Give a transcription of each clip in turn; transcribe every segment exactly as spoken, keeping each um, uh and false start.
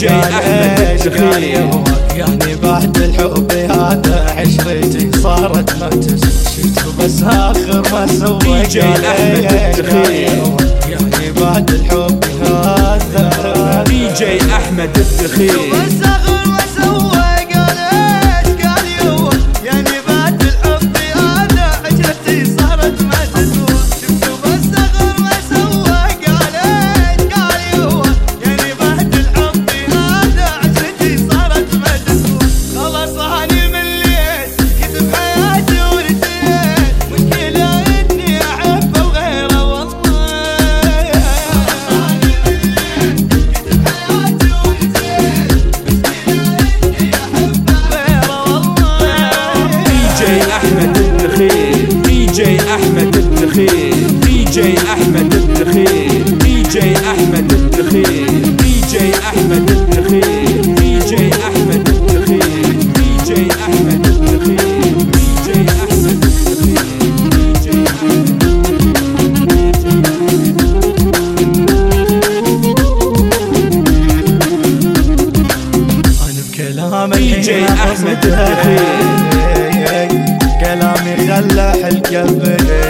جي أحمد الدخيل. يعني بعد الحب هذا عشرتي صارت ما تسوى، شفت بس آخر ما سوى دي جي أحمد الدخيل. يعني بعد الحب هذا دي جي أحمد الدخيل. دي جي أحمد الدخيل. دي جي أحمد الدخيل. دي جي أحمد الدخيل. دي جي أحمد الدخيل. دي جي أحمد الدخيل. دي جي أحمد الدخيل. دي جي أحمد أنا بكلامك دي جي أحمد الدخيل. كلامي خلى القلب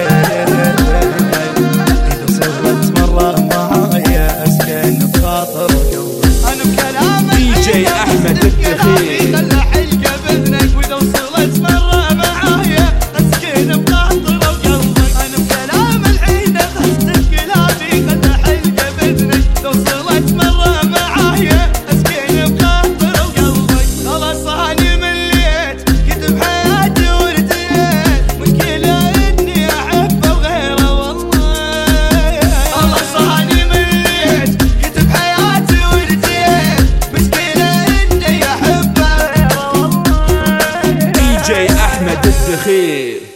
إذا صرت مرة معايا أسكن بخاطر قلبي. أنا بكلامك دي جي أحمد الدخيل. خلى القلب إذنك وإذا وصلت مرة معايا أسكن بخاطر قلبي. أنا بكلام الحين أخذت كلامي خلى القلب إذنك إذا وصلت مرة معايا أسكن بخاطر قلبي. خلاص أنا مليت كتب حياتي أحمد الدخيل.